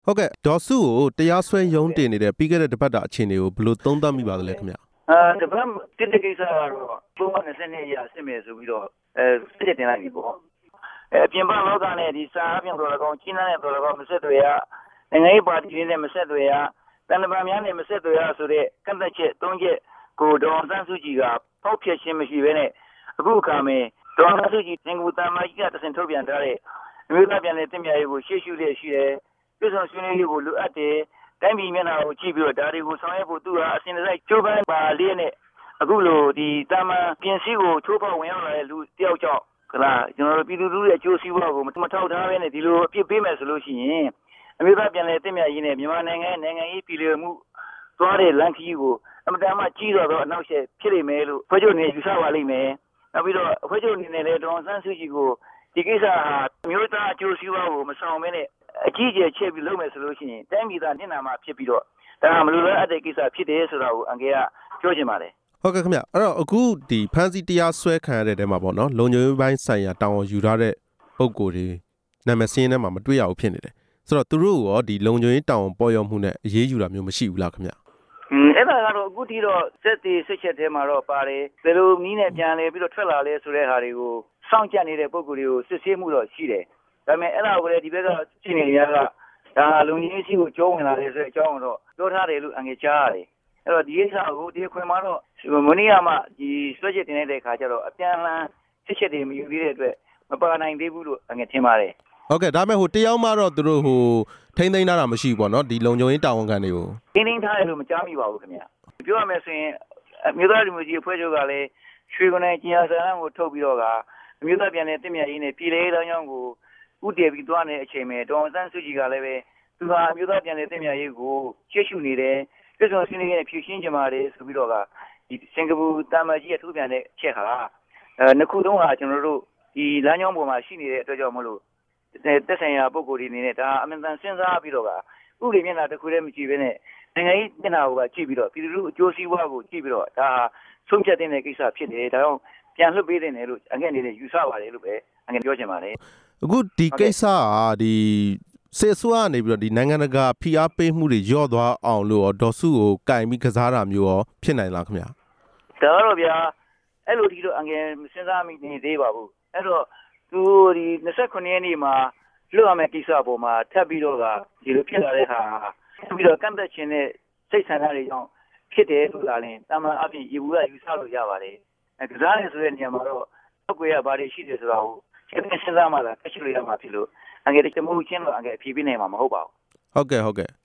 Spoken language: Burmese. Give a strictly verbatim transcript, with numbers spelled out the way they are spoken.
ဟုတ်ကဲ့ဒေါ်စုကိုတရားစွဲရုံးတင်နေတဲ့ပြီးခဲ့တဲ့တပတ်တာအခြေအနေကိုဘယ်လိုသုံးသပ်မိပါသလဲခင်ဗျအာတပတ်တိတိကိစ္စကတော့ပုံမှန်၂၂ရက်စစ်မယ်ဆိုပြီးတော့အဲစစ်တင်လိုက်ပြီပေါ့အဲပြင်ပလောကနဲ့ဒီစာအပြင်တော်တော်ကောင်းကြီးနားနဲ့တော်တော်ကောင်းမဆက်သွေရနိုင်ငံရေးပါတီတွေနဲ့မဆက်သွေရတန်တမာများနဲ့မဆက်သွေရဆိုတဲ့ကန့်သက်ချက်၃ချက်ကိုဒေါ်စန်းစုကြည်ကဖောက်ဖျက်ခြင်းမရှိဘဲနဲ့အခုအခါမှာဒေါ်စန်းစုကြည်သင်္ကူတမကြီးကတဆင်ထုတ်ပြန်ထားတဲ့အမျိုးသားပြန်လည်တင်ပြရေးကိုရှေ့ရှုလျက်ရှိတယ်ပြည်ဆောင်ဆွေးနွေးရေးကိုလိုအပ်တယ်တိုင်းပြည်မျက်နှာကိုကြည့်ပြီးတော့ဒါတွေကိုဆောင်ရွက်ဖို့သူဟာအစဉ်တစိုက်ကြိုးပမ်းပါလေးနဲ့အခုလိုဒီတာမန်ပြင်စည်းကိုချိုးဖောက်ဝင်ရောက်လာတဲ့လူတယောက်ကြောင့်ခလားကျွန်တော်တို့ပြည်သူလူထုရဲ့အကျိုးစီးပွားကိုမထောက်ထားဘဲနဲ့ဒီလိုအပြစ်ပေးမယ်ဆိုလို့ရှိရင်အမျိုးသားပြန်လည်တင်ပြရေးနဲ့မြန်မာနိုင်ငံနိုင်ငံရေးပြည်လည်မှုသွားတဲ့လမ်းခရီးကိုအမတန်မှကြီးတော်သောအနောက်ရှယ်ဖြစ်လိမ့်မယ်လို့ဖွဲ့ချုပ်နေယူဆပါလိမ့်မယ်နောက်ပြီးတော့ဖွဲ့ချုပ်နေနဲ့လည်းဒေါ်စန်းစုကြည်ကိုဒီကိစ္စဟာမျိုးသားအကျိုးစီးပွားကိုမဆောင်ဘဲနဲ့အကြီးအကျယ်ချက်ပြီးလုပ်မယ်ဆိုလို့ရှိရင်တိုင်းပြည်သားမျက်နှာမှာဖြစ်ပြီးတော့ဒါမလိုလားအပ်တဲ့ကိစ္စဖြစ်တယ်ဆိုတာကိုအန်ကယ်ကပြောချင်ပါတယ်ဟုတ်ကဲ့ခင်ဗျအဲ့တော့အခုဒီဖန်စီတရားစွဲခံရတဲ့တဲမှာပေါ့နော်လုံခြုံရေးပိုင်းဆိုင်ရာတာဝန်ယူထားတဲ့ပုံကိုယ်တွေနာမည်စင်းထဲမှာမတွေ့ရဘူးဖြစ်နေတယ်ဆိုတော့သူတို့ရောဒီလုံခြုံရေးတာဝန်ပေါ်ရောက်မှုနဲ့အရေးယူတာမျိုးမရှိဘူးလားခင်ဗျอืมအဲ့ဒါကတော့အခုထိတော့စက်တီစစ်ချက်ထဲမှာတော့ပါတယ်ဘယ်လိုနည်းနဲ့ပြန်လဲပြီးတော့ထွက်လာလဲဆိုတဲ့ဟာတွေကိုစောင့်ကြပ်နေတဲ့ပုံကိုယ်တွေကိုစစ်ဆေးမှုတော့ရှိတယ်ဒါပေမဲ့အဲ့ဒါကိုလည်းဒီဘက်ကရှိနေရတာဒါလုံကြီးရှိကိုကြောဝင်လာတယ်ဆိုတဲ့အကြောင်းတော့ပြောထားတယ်လို့အငယ်ကြားရတယ်အဲ့တော့ဒီကိစ္စကိုဒီခွင်မှာတော့မနီယာမှာဒီဆွဲချက်တင်တဲ့အခါကျတော့အပြန်အလှန်စစ်ချက်တွေမယူသေးတဲ့အတွက်မပါနိုင်သေးဘူးလို့အငယ်ထင်ပါတယ်ဟုတ်ကဲ့ဒါပေမဲ့ဟိုတယောက်မှတော့သူတို့ဟိုထိမ့်သိမ်းထားတာမရှိဘူးပေါ့နော်ဒီလုံခြုံရေးတာဝန်ခံတွေကိုထိမ့်သိမ်းထားတယ်လို့မကြားမိပါဘူးခင်ဗျပြောရမယ်ဆိုရင်အမျိုးသားဒီမိုကရေစီအဖွဲ့ချုပ်ကလည်းရွှေကုန်နဲ့ကျင်ဟာဆန်ကိုထုတ်ပြီးတော့ကအမျိုးသားပြန်လည်တင်ပြရေးနဲ့ပြည်လဲရေးတောင်းကြောင်းကိုဥတည်ပြီးသွားနေတဲ့အချိန်မှာဒေါ်စန်းစုကြည်ကလည်းပဲသူဟာအမျိုးသားပြန်လည်တင်ပြရေးကိုရှေ့ရှုနေတယ်ပြည်ဆောင်ဆွေးနွေးရေးနဲ့ဖြည့်ရှင်းကြမှာတယ်ဆိုပြီးတော့ကဒီစင်ကာပူတာမကြီးကထုတ်ပြန်တဲ့အချက်ဟာအဲနှစ်ခုလုံးဟာကျွန်တော်တို့ဒီလမ်းကြောင်းပေါ်မှာရှိနေတဲ့အတွက်ကြောင့်မလို့တက်ဆိုင်ရာပုံကိုယ်တွေအနေနဲ့ဒါအမှန်တန်စဉ်းစားပြီးတော့ကဥပဒေမျက်နှာတစ်ခုတည်းမကြည့်ဘဲနဲ့နိုင်ငံရေးမျက်နှာကိုပါကြည့်ပြီးတော့ပြည်သူလူအကျိုးစီးပွားကိုကြည့်ပြီးတော့ဒါဆုံးဖြတ်တဲ့ကိစ္စဖြစ်တယ်ဒါကြောင့်ပြန်လွှတ်ပေးတယ်လို့အငယ်အနေနဲ့ယူဆပါတယ်လို့ပဲအငယ်ပြောချင်ပါတယ်အခုဒီကိစ္စကဒီစစ်ဆွားကနေပြီးတော့ဒီနိုင်ငံတကာဖိအားပေးမှုတွေညော့သွားအောင်လို့ဒေါ်စုကိုကင်ပြီးကစားတာမျိုးရောဖြစ်နိုင်လားခင်ဗျာဒါတော့ဗျာအဲ့လိုဒီတော့အငယ်စဉ်းစားမိနေသေးပါဘူးအဲ့တော့သူဒီ၂၉ရက်နေ့မှာလွှတ်ရမယ့်ကိစ္စပေါ်မှာထပ်ပြီးတော့ကဒီလိုဖြစ်လာတဲ့ဟာပြီးတော့ကန့်သက်ခြင်းနဲ့စိတ်ဆန္ဒတွေကြောင့်ဖြစ်တယ်လို့လာရင်တာမန်အပြင်ရေဘူးကယူဆလို့ရပါတယ်အဲကစားရဆိုတဲ့နေရာမှာတော့ပောက်ကွယ်ရဘာတွေရှိတယ်ဆိုတာကိုစဉ်းစားမှသာအရှိလို့ရမှာဖြစ်လို့အငယ်တချမှုချင်းတော့အငယ်အဖြေပေးနိုင်မှာမဟုတ်ပါဘူးဟုတ်ကဲ့ဟုတ်ကဲ့